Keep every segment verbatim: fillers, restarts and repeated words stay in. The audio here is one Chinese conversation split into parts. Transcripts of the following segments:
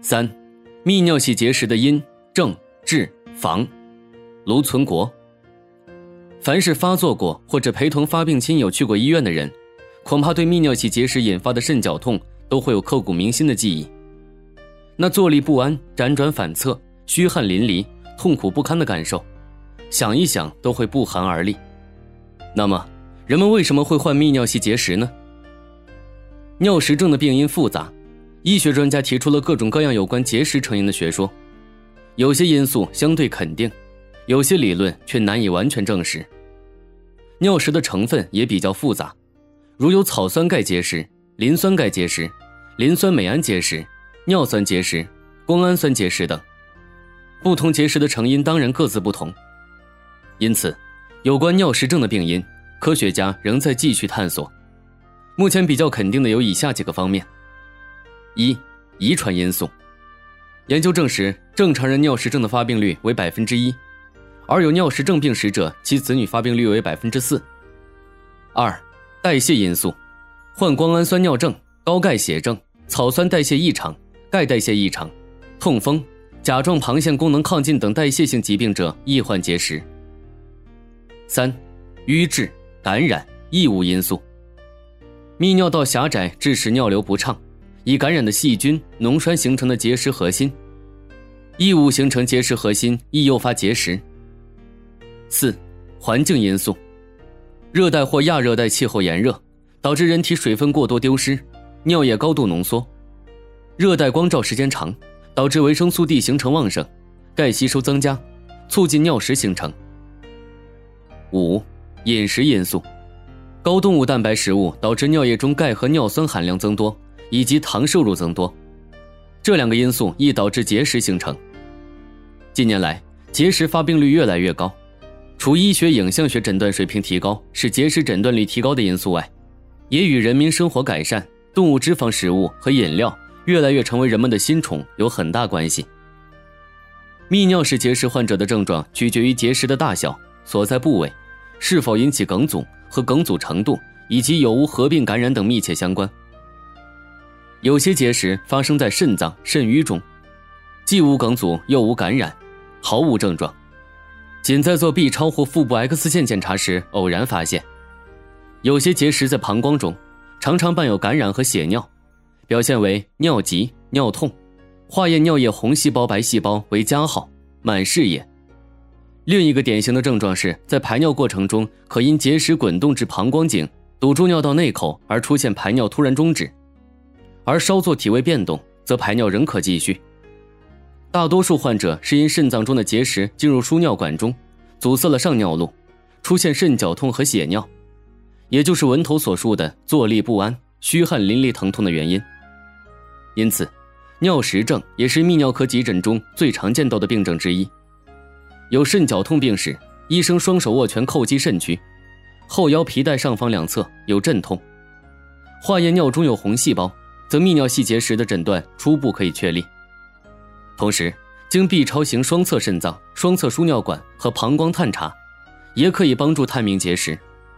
三、泌尿系结石的因、症、治、防。卢存国。凡是发作过或者陪同发病亲友去过医院的人，恐怕对泌尿系结石引发的肾绞痛都会有刻骨铭心的记忆。那坐立不安、辗转反侧、虚汗淋漓、痛苦不堪的感受，想一想都会不寒而栗。那么人们为什么会患泌尿系结石呢？尿石症的病因复杂，医学专家提出了各种各样有关结石成因的学说，有些因素相对肯定，有些理论却难以完全证实。尿石的成分也比较复杂，如有草酸钙结石、磷酸钙结石、磷酸镁胺结石、尿酸结石、胱氨酸结石等。不同结石的成因当然各自不同，因此有关尿石症的病因，科学家仍在继续探索。目前比较肯定的有以下几个方面：一、遗传因素。研究证实，正常人尿石症的发病率为 百分之一， 而有尿石症病史者，其子女发病率为 百分之四。二、代谢因素。患胱氨酸尿症、高钙血症、草酸代谢异常、钙代谢异常、痛风、甲状旁腺功能亢进等代谢性疾病者易患结石。三、瘀滞、感染、异物因素。泌尿道狭窄致使尿流不畅，以感染的细菌、脓栓形成的结石核心，异物形成结石核心，易诱发结石。四、环境因素。热带或亚热带气候炎热，导致人体水分过多丢失，尿液高度浓缩。热带光照时间长，导致维生素 D 形成旺盛，钙吸收增加，促进尿石形成。五、饮食因素。高动物蛋白食物导致尿液中钙和尿酸含量增多，以及糖摄入增多，这两个因素易导致结石形成。近年来，结石发病率越来越高，除医学影像学诊断水平提高是结石诊断率提高的因素外，也与人民生活改善、动物脂肪食物和饮料越来越成为人们的新宠有很大关系。泌尿式结石患者的症状取决于结石的大小、所在部位、是否引起梗阻和梗阻程度，以及有无合并感染等密切相关。有些结石发生在肾脏、肾盂中，既无梗阻又无感染，毫无症状，仅在做 B 超或腹部 X 线检查时偶然发现。有些结石在膀胱中，常常伴有感染和血尿，表现为尿急、尿痛，化验尿液红细胞、白细胞为加号，满视野。另一个典型的症状是在排尿过程中可因结石滚动至膀胱颈，堵住尿道内口而出现排尿突然终止，而稍作体位变动则排尿仍可继续。大多数患者是因肾脏中的结石进入输尿管中，阻塞了上尿路，出现肾绞痛和血尿，也就是文头所述的坐立不安、虚汗淋漓疼痛的原因。因此尿石症也是泌尿科急诊中最常见到的病症之一。有肾绞痛病史，医生双手握拳叩击肾区，后腰皮带上方两侧有阵痛，化验尿中有红细胞，则泌尿系结石的诊断初步可以确立。同时经 B 超型双侧肾脏、双侧输尿管和膀胱探查，也可以帮助探明结石。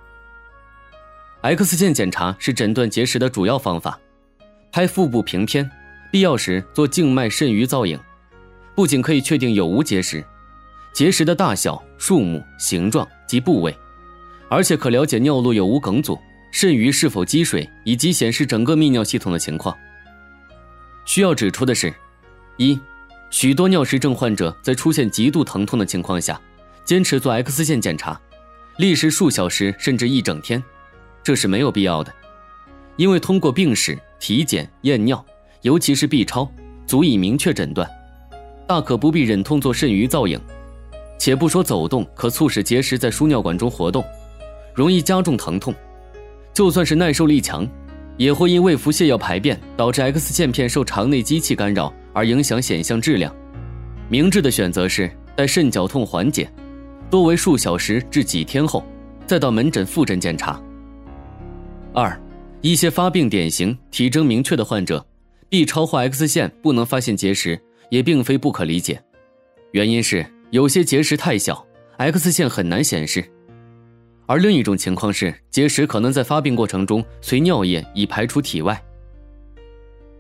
X 线检查是诊断结石的主要方法，拍腹部平片，必要时做静脉肾盂造影，不仅可以确定有无结石、结石的大小、数目、形状及部位，而且可了解尿路有无梗阻、肾盂是否积水，以及显示整个泌尿系统的情况。需要指出的是，一、许多尿石症患者在出现极度疼痛的情况下，坚持做 X 线检查，历时数小时甚至一整天，这是没有必要的，因为通过病史、体检、验尿，尤其是 B 超，足以明确诊断，大可不必忍痛做肾盂造影。且不说走动可促使结石在输尿管中活动，容易加重疼痛，就算是耐受力强，也会因胃服泻药排便，导致 X 线片受肠内机器干扰而影响显像质量。明智的选择是待肾绞痛缓解，多为数小时至几天后，再到门诊复诊检查。二、一些发病典型、体征明确的患者 ，B 超或 X 线不能发现结石，也并非不可理解。原因是有些结石太小 ，X 线很难显示；而另一种情况是，结石可能在发病过程中随尿液已排出体外。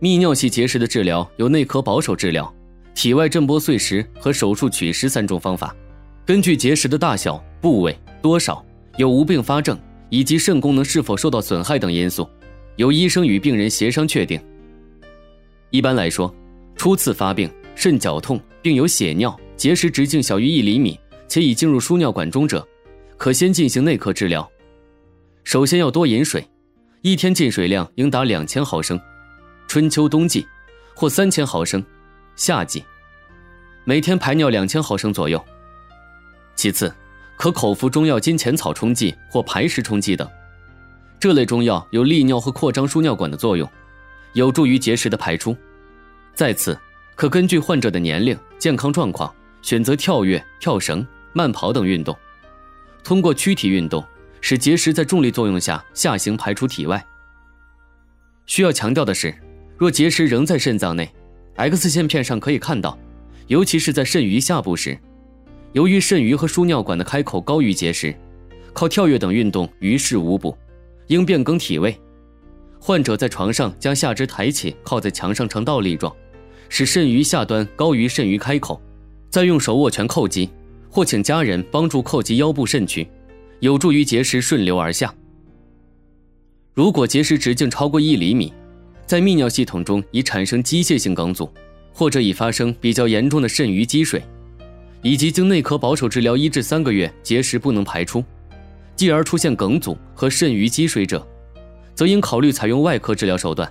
泌尿系结石的治疗有内科保守治疗、体外震波碎石和手术取石三种方法。根据结石的大小、部位、多少、有无并发症以及肾功能是否受到损害等因素，由医生与病人协商确定。一般来说，初次发病、肾绞痛并有血尿、结石直径小于一厘米且已进入输尿管中者，可先进行内科治疗。首先要多饮水，一天进水量应达两千毫升，春秋冬季或三千毫升，夏季每天排尿两千毫升左右。其次，可口服中药金钱草冲剂或排石冲剂等，这类中药有利尿和扩张输尿管的作用，有助于结石的排出。再次，可根据患者的年龄、健康状况，选择跳跃、跳绳、慢跑等运动，通过躯体运动使结石在重力作用下下行排出体外。需要强调的是，若结石仍在肾脏内， X 线片上可以看到，尤其是在肾盂下部时，由于肾盂和输尿管的开口高于结石，靠跳跃等运动于事无补，应变更体位。患者在床上将下肢抬起，靠在墙上呈倒立状，使肾盂下端高于肾盂开口，再用手握拳扣击，或请家人帮助扣击腰部肾区，有助于结石顺流而下。如果结石直径超过一厘米，在泌尿系统中已产生机械性梗阻，或者已发生比较严重的肾盂积水，以及经内科保守治疗一至三个月结石不能排出，继而出现梗阻和肾盂积水者，则应考虑采用外科治疗手段。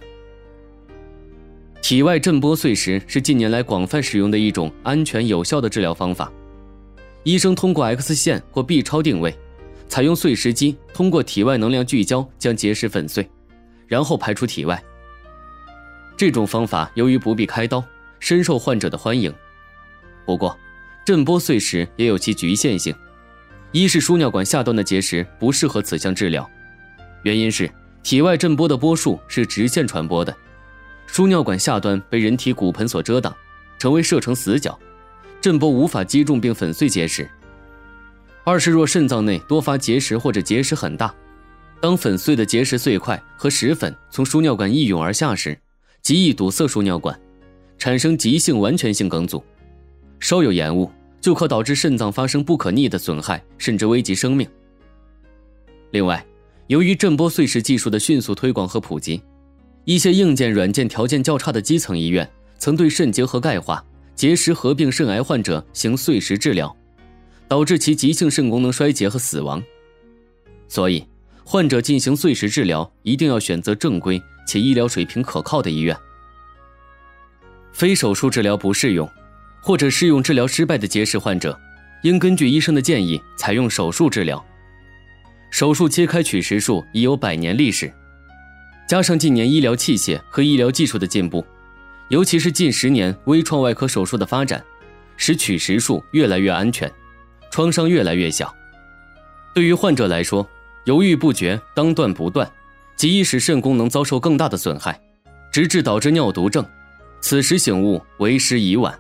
体外震波碎石是近年来广泛使用的一种安全有效的治疗方法。医生通过 X 线或 B 超定位，采用碎石机通过体外能量聚焦将结石粉碎，然后排出体外。这种方法由于不必开刀，深受患者的欢迎。不过，震波碎石也有其局限性，一是输尿管下端的结石不适合此项治疗，原因是体外震波的波束是直线传播的，输尿管下端被人体骨盆所遮挡，成为射程死角，震波无法击中并粉碎结石。二是若肾脏内多发结石或者结石很大，当粉碎的结石碎块和石粉从输尿管一涌而下时，极易堵塞输尿管，产生急性完全性梗阻，稍有延误就可导致肾脏发生不可逆的损害，甚至危及生命。另外，由于震波碎石技术的迅速推广和普及，一些硬件软件条件较差的基层医院曾对肾结核钙化、结石合并肾癌患者行碎石治疗，导致其急性肾功能衰竭和死亡。所以，患者进行碎石治疗一定要选择正规且医疗水平可靠的医院。非手术治疗不适用，或者适用治疗失败的结石患者，应根据医生的建议采用手术治疗。手术切开取石术已有百年历史，加上近年医疗器械和医疗技术的进步，尤其是近十年微创外科手术的发展，使取石术越来越安全，创伤越来越小。对于患者来说，犹豫不决、当断不断，极易使肾功能遭受更大的损害，直至导致尿毒症，此时醒悟为时已晚。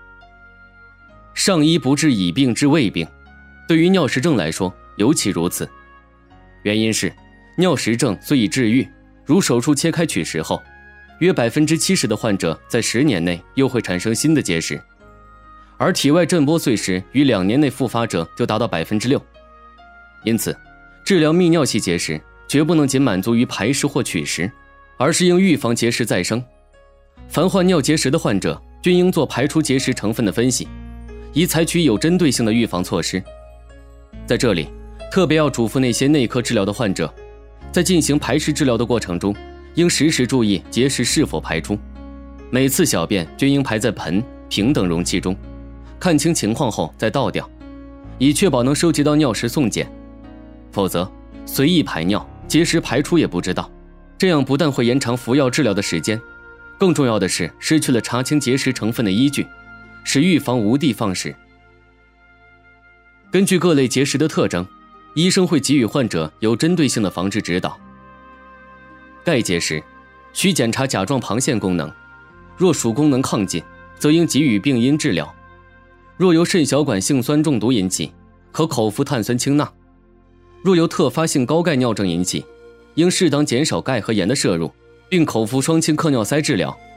上医不治已病治未病，对于尿石症来说尤其如此。原因是尿石症虽已治愈，如手术切开取石后，约 百分之七十 的患者在十年内又会产生新的结石，而体外震波碎石于两年内复发者就达到 百分之六。 因此，治疗泌尿系结石绝不能仅满足于排石或取石，而是应预防结石再生。凡患尿结石的患者均应做排出结石成分的分析，以采取有针对性的预防措施。在这里，特别要嘱咐那些内科治疗的患者，在进行排石治疗的过程中，应时时注意结石是否排出，每次小便均应排在盆、瓶等容器中，看清情况后再倒掉，以确保能收集到尿石送检。否则，随意排尿，结石排出也不知道，这样不但会延长服药治疗的时间，更重要的是失去了查清结石成分的依据，使预防无的放矢。根据各类结石的特征，医生会给予患者有针对性的防治指导。钙结石需检查甲状旁腺功能，若属功能亢进，则应给予病因治疗；若由肾小管性酸中毒引起，可口服碳酸氢钠；若由特发性高钙尿症引起，应适当减少钙和盐的摄入，并口服双氢克尿塞治疗。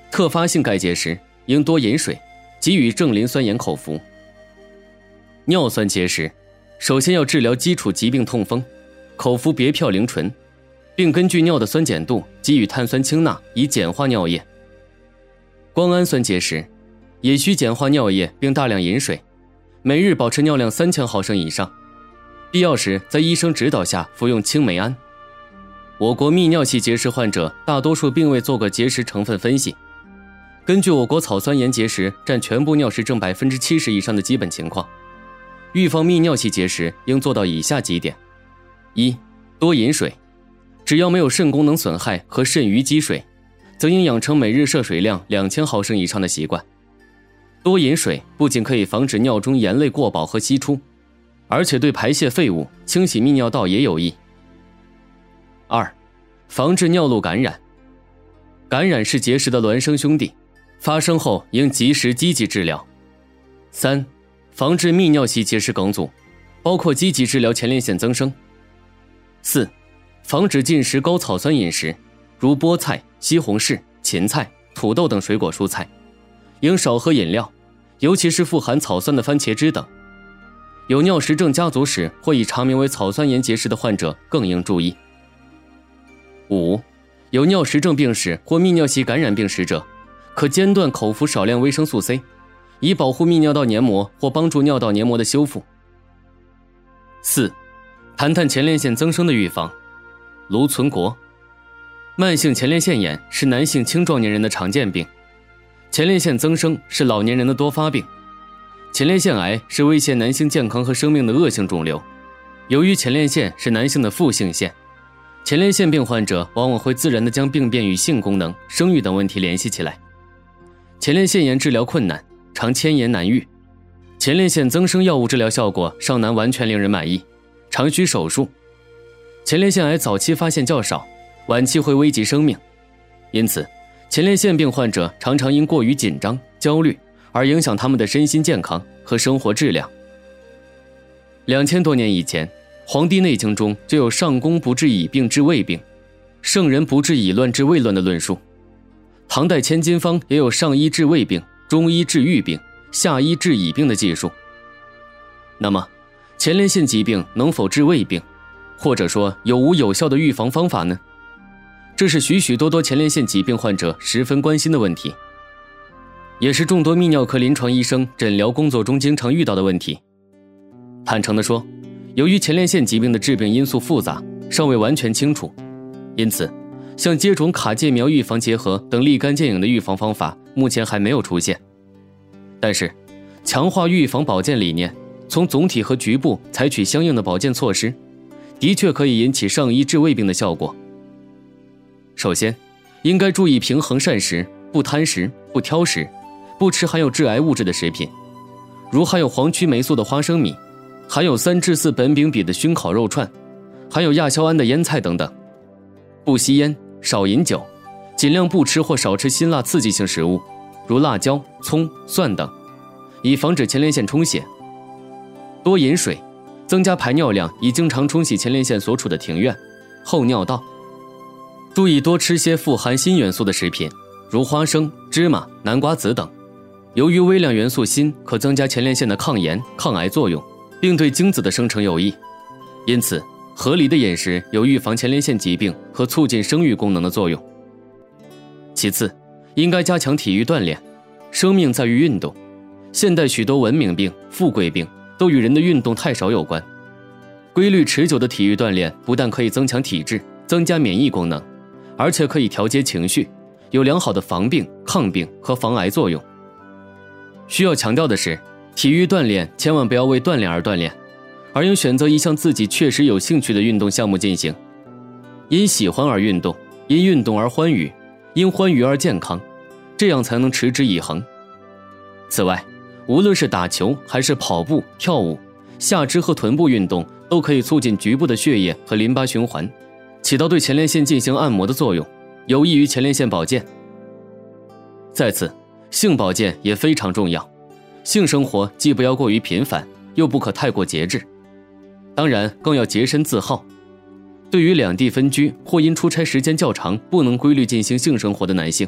特发性钙结石应多饮水，给予正磷酸盐口服。尿酸结石首先要治疗基础疾病痛风，口服别嘌灵醇，并根据尿的酸碱度给予碳酸氢钠以碱化尿液。胱氨酸结石也需碱化尿液并大量饮水，每日保持尿量三千毫升以上，必要时在医生指导下服用青霉胺。我国泌尿系结石患者大多数并未做过结石成分分析，根据我国草酸盐结石占全部尿石症 百分之七十 以上的基本情况，预防泌尿系结石应做到以下几点：一、多饮水，只要没有肾功能损害和肾盂积水，则应养成每日摄水量两千毫升以上的习惯。多饮水不仅可以防止尿中盐类过饱和析出，而且对排泄废物、清洗泌尿道也有益。二、防治尿路感染。感染是结石的孪生兄弟，发生后应及时积极治疗。三、防治泌尿系结石梗阻，包括积极治疗前列腺增生。四、防止进食高草酸饮食，如菠菜、西红柿、芹菜、土豆等水果蔬菜，应少喝饮料，尤其是富含草酸的番茄汁等。有尿石症家族史或已查明为草酸盐结石的患者更应注意。五、有尿石症病史或泌尿系感染病史者，可间断口服少量维生素 C， 以保护泌尿道黏膜或帮助尿道黏膜的修复。四、谈谈前列腺增生的预防。卢存国。慢性前列腺炎是男性青壮年人的常见病，前列腺增生是老年人的多发病。前列腺癌是威胁男性健康和生命的恶性肿瘤。由于前列腺是男性的负性腺，前列腺病患者往往会自然地将病变与性功能、生育等问题联系起来。前列腺炎治疗困难，常千言难愈。前列腺增生药物治疗效果尚难完全令人满意，常需手术。前列腺癌早期发现较少，晚期会危及生命。因此，前列腺病患者常常因过于紧张、焦虑而影响他们的身心健康和生活质量。两千多年以前，《黄帝内经》中就有上工不治已病治未病，圣人不治已乱治未乱的论述。唐代千金方也有上医治未病、中医治愈病、下医治已病的技术。那么，前列腺疾病能否治未病？或者说有无有效的预防方法呢？这是许许多多前列腺疾病患者十分关心的问题，也是众多泌尿科临床医生诊疗工作中经常遇到的问题。坦诚地说，由于前列腺疾病的致病因素复杂，尚未完全清楚，因此像接种卡介苗预防结合等立竿见影的预防方法目前还没有出现。但是强化预防保健理念，从总体和局部采取相应的保健措施，的确可以引起上医治未病的效果。首先，应该注意平衡膳食，不贪食，不挑食，不吃含有致癌物质的食品，如含有黄曲霉素的花生米，含有三至四苯丙芘的熏烤肉串，含有亚硝胺的腌菜等等。不吸烟，少饮酒，尽量不吃或少吃辛辣刺激性食物，如辣椒、葱、蒜等，以防止前列腺充血。多饮水，增加排尿量，以经常冲洗前列腺所处的庭院、后尿道。注意多吃些富含锌元素的食品，如花生、芝麻、南瓜籽等。由于微量元素锌可增加前列腺的抗炎、抗癌作用，并对精子的生成有益，因此合理的饮食有预防前列腺疾病和促进生育功能的作用。其次，应该加强体育锻炼。生命在于运动，现代许多文明病、富贵病都与人的运动太少有关。规律持久的体育锻炼不但可以增强体质、增加免疫功能，而且可以调节情绪，有良好的防病、抗病和防癌作用。需要强调的是，体育锻炼千万不要为锻炼而锻炼，而应选择一项自己确实有兴趣的运动项目进行。因喜欢而运动，因运动而欢愉，因欢愉而健康，这样才能持之以恒。此外，无论是打球还是跑步、跳舞，下肢和臀部运动都可以促进局部的血液和淋巴循环，起到对前列腺进行按摩的作用，有益于前列腺保健。再次，性保健也非常重要，性生活既不要过于频繁，又不可太过节制，当然更要洁身自好。对于两地分居或因出差时间较长不能规律进行性生活的男性，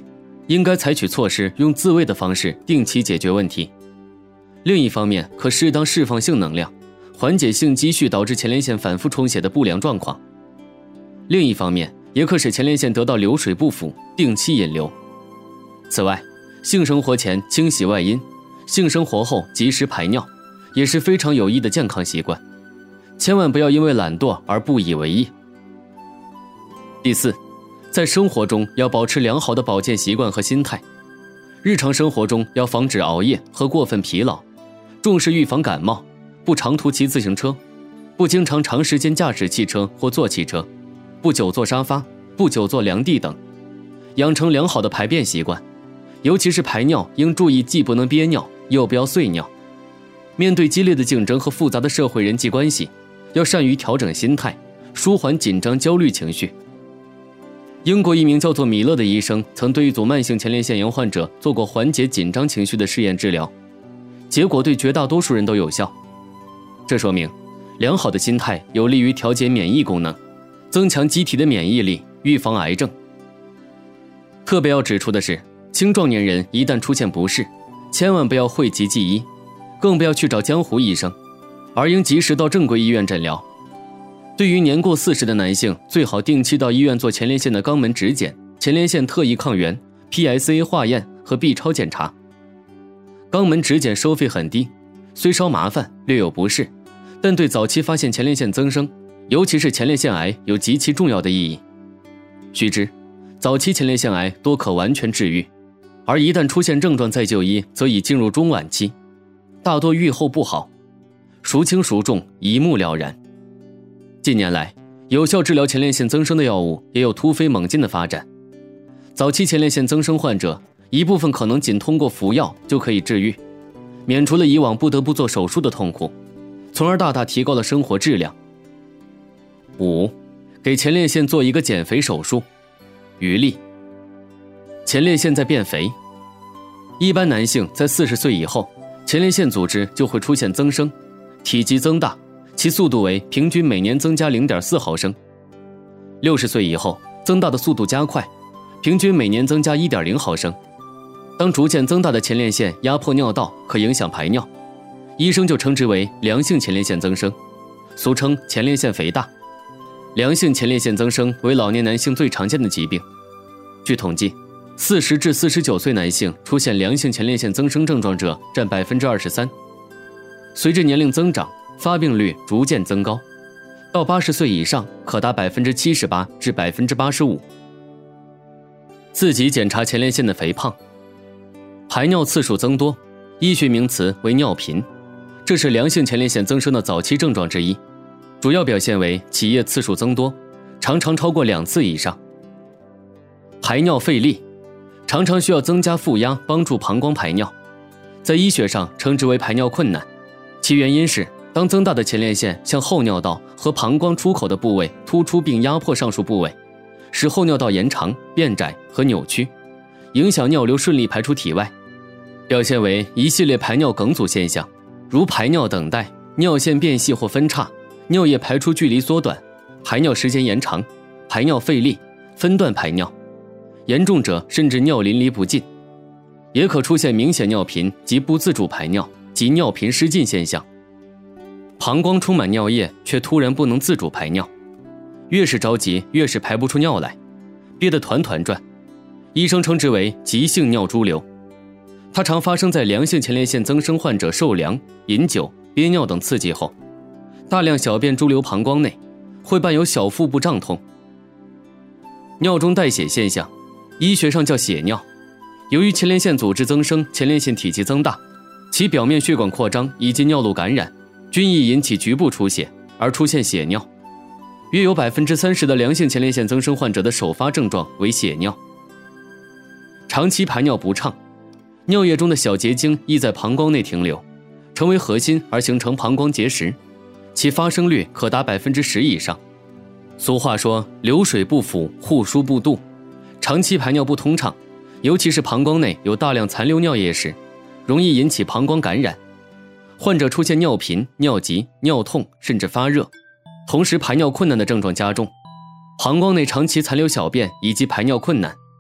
应该采取措施，用自慰的方式定期解决问题。另一方面，可适当释放性能量，缓解性积蓄导致前列腺反复充血的不良状况。另一方面，也可使前列腺得到流水不腐，定期引流。此外，性生活前清洗外阴，性生活后及时排尿，也是非常有益的健康习惯，千万不要因为懒惰而不以为意。第四，在生活中要保持良好的保健习惯和心态，日常生活中要防止熬夜和过分疲劳，重视预防感冒，不长途骑自行车，不经常长时间驾驶汽车或坐汽车，不久坐沙发，不久坐凉地等，养成良好的排便习惯，尤其是排尿应注意既不能憋尿，又不要碎尿。面对激烈的竞争和复杂的社会人际关系，要善于调整心态，舒缓紧张焦虑情绪。英国一名叫做米勒的医生曾对一组慢性前列腺炎患者做过缓解紧张情绪的试验治疗，结果对绝大多数人都有效。这说明良好的心态有利于调节免疫功能，增强机体的免疫力，预防癌症。特别要指出的是，青壮年人一旦出现不适，千万不要讳疾忌医，更不要去找江湖医生，而应及时到正规医院诊疗。对于年过四十的男性，最好定期到医院做前列腺的肛门指检、前列腺特异抗原、P S A 化验和 B 超检查。肛门指检收费很低，虽稍麻烦，略有不适，但对早期发现前列腺增生，尤其是前列腺癌有极其重要的意义。须知，早期前列腺癌多可完全治愈，而一旦出现症状再就医，则已进入中晚期，大多预后不好，孰轻孰重，一目了然。近年来，有效治疗前列腺增生的药物也有突飞猛进的发展。早期前列腺增生患者，一部分可能仅通过服药就可以治愈，免除了以往不得不做手术的痛苦，从而大大提高了生活质量。五，给前列腺做一个减肥手术。余力。前列腺在变肥。一般男性在四十岁以后，前列腺组织就会出现增生，体积增大，其速度为平均每年增加 零点四毫升。六十岁以后，增大的速度加快，平均每年增加 一点零毫升。当逐渐增大的前列腺压迫尿道，可影响排尿，医生就称之为良性前列腺增生，俗称前列腺肥大。良性前列腺增生为老年男性最常见的疾病。据统计，四十至四十九岁男性出现良性前列腺增生症状者占 百分之二十三。随着年龄增长，发病率逐渐增高，到八十岁以上可达 百分之七十八 至 百分之八十五。自己检查前列腺的肥胖。排尿次数增多，医学名词为尿频，这是良性前列腺增生的早期症状之一，主要表现为起夜次数增多，常常超过两次以上。排尿费力，常常需要增加负压帮助膀胱排尿，在医学上称之为排尿困难。其原因是当增大的前列腺向后尿道和膀胱出口的部位突出并压迫上述部位，使后尿道延长、变窄和扭曲，影响尿流顺利排出体外，表现为一系列排尿梗阻现象，如排尿等待、尿线变细或分叉、尿液排出距离缩短、排尿时间延长、排尿费力、分段排尿，严重者甚至尿淋漓不尽，也可出现明显尿频及不自主排尿及尿频失禁现象。膀胱充满尿液却突然不能自主排尿，越是着急越是排不出尿来，憋得团团转，医生称之为急性尿潴留。它常发生在良性前列腺增生患者受凉、饮酒、憋尿等刺激后，大量小便潴留膀胱内，会伴有小腹部胀痛。尿中带血现象，医学上叫血尿。由于前列腺组织增生，前列腺体积增大，其表面血管扩张以及尿路感染，均易引起局部出血而出现血尿。约有 百分之三十 的良性前列腺增生患者的首发症状为血尿。长期排尿不畅，尿液中的小结晶易在膀胱内停留，成为核心而形成膀胱结石，其发生率可达 百分之十 以上。俗话说流水不腐，户枢不蠹，长期排尿不通畅，尤其是膀胱内有大量残留尿液时，容易引起膀胱感染，患者出现尿频、尿急、尿痛甚至发热，同时排尿困难的症状加重，膀胱内长期残留小便以及排尿困难，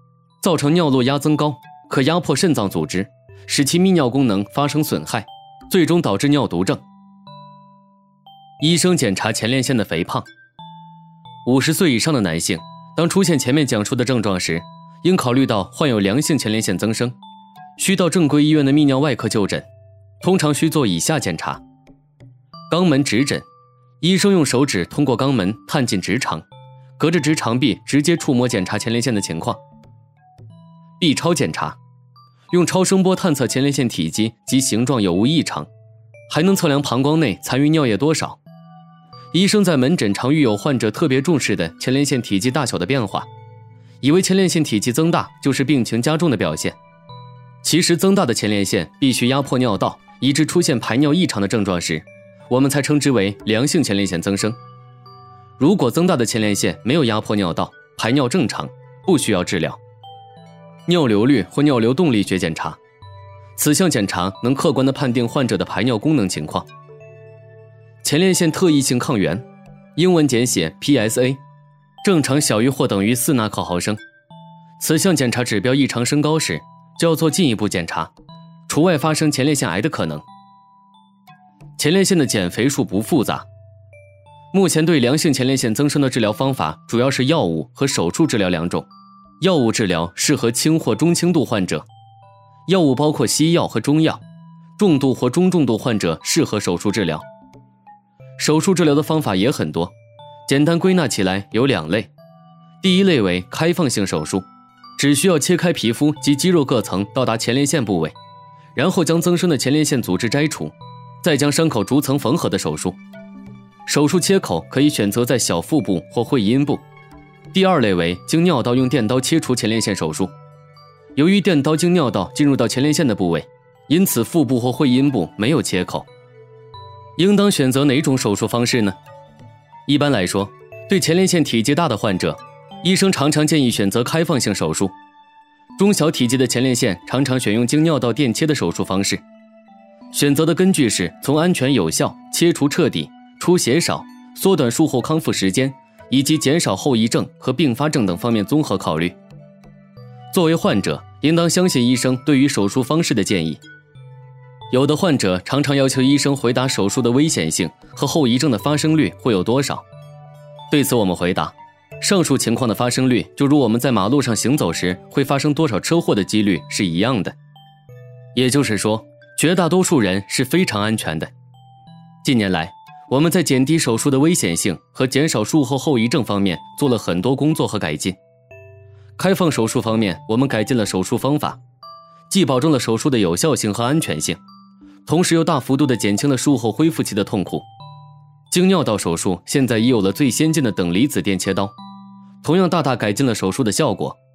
造成尿路压增高，可压迫肾脏组织，使其泌尿功能发生损害，最终导致尿毒症。医生检查前列腺的肥胖。五十岁以上的男性，当出现前面讲述的症状时，应考虑到患有良性前列腺增生，需到正规医院的泌尿外科就诊，通常需做以下检查：肛门指诊，医生用手指通过肛门探进直肠，隔着直肠壁直接触摸检查前列腺的情况。B 超检查，用超声波探测前列腺体积及形状有无异常，还能测量膀胱内残余尿液多少。医生在门诊常遇有患者特别重视的前列腺体积大小的变化，以为前列腺体积增大就是病情加重的表现。其实增大的前列腺必须压迫尿道，以致出现排尿异常的症状时，我们才称之为良性前列腺增生。如果增大的前列腺没有压迫尿道，排尿正常，不需要治疗。尿流率或尿流动力学检查，此项检查能客观地判定患者的排尿功能情况。前列腺特异性抗原，英文简写 P S A， 正常小于或等于四纳克毫升。此项检查指标异常升高时，就要做进一步检查，除外发生前列腺癌的可能。前列腺的减肥术不复杂，目前对良性前列腺增生的治疗方法主要是药物和手术治疗两种。药物治疗适合轻或中轻度患者，药物包括西药和中药，重度或中重度患者适合手术治疗。手术治疗的方法也很多，简单归纳起来有两类。第一类为开放性手术，只需要切开皮肤及肌肉各层到达前列腺部位，然后将增生的前列腺组织摘除，再将伤口逐层缝合的手术。手术切口可以选择在小腹部或会阴部。第二类为经尿道用电刀切除前列腺手术，由于电刀经尿道进入到前列腺的部位，因此腹部或会阴部没有切口。应当选择哪种手术方式呢？一般来说，对前列腺体积大的患者，医生常常建议选择开放性手术。中小体积的前列腺常常选用经尿道电切的手术方式。选择的根据是从安全有效、切除彻底、出血少、缩短术后康复时间，以及减少后遗症和并发症等方面综合考虑。作为患者，应当相信医生对于手术方式的建议。有的患者常常要求医生回答手术的危险性和后遗症的发生率会有多少。对此我们回答，上述情况的发生率就如我们在马路上行走时会发生多少车祸的几率是一样的。也就是说，绝大多数人是非常安全的。近年来，我们在减低手术的危险性和减少术后后遗症方面做了很多工作和改进。开放手术方面，我们改进了手术方法，既保证了手术的有效性和安全性，同时又大幅度地减轻了术后恢复期的痛苦。经尿道手术现在已有了最先进的等离子电切刀，同样大大改进了手术的效果，